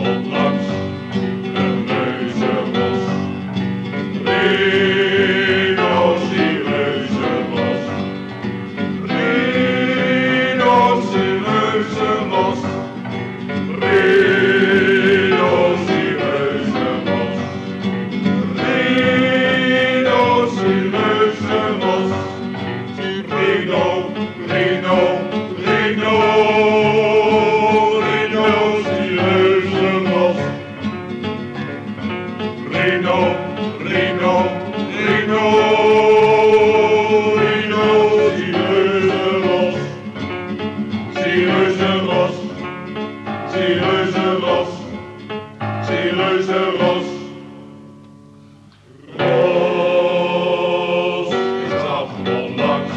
onlangs een reuzenbos. Rinos die reuzenbos. Rinos die reuzenbos. Rinos die reuzenbos. Rinos die reuzenbos. Rino, Rino, Rino. Rino, Rino, Rino, Rino, Ziereuzenbos, Ziereuzenbos, Ziereuzenbos, Ziereuzenbos. Ros, ik zag onlangs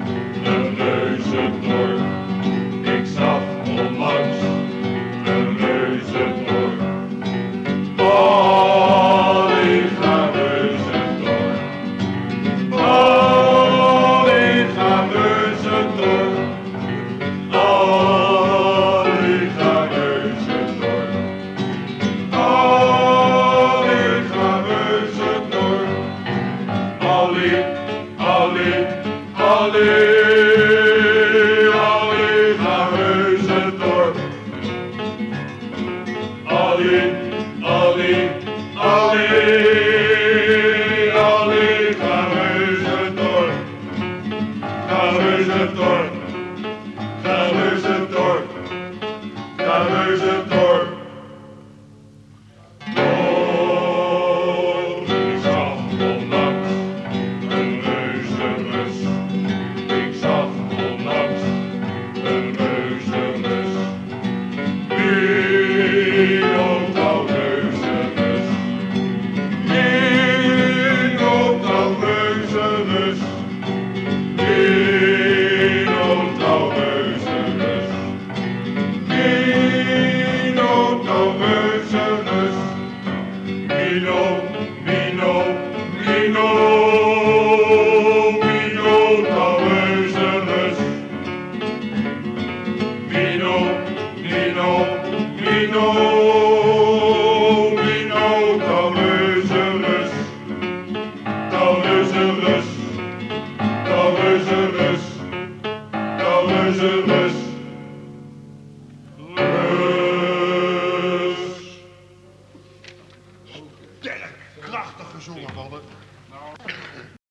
een reuzendorp. Ik zag onlangs een reuzendorp. Krachtig gezongen, mannen.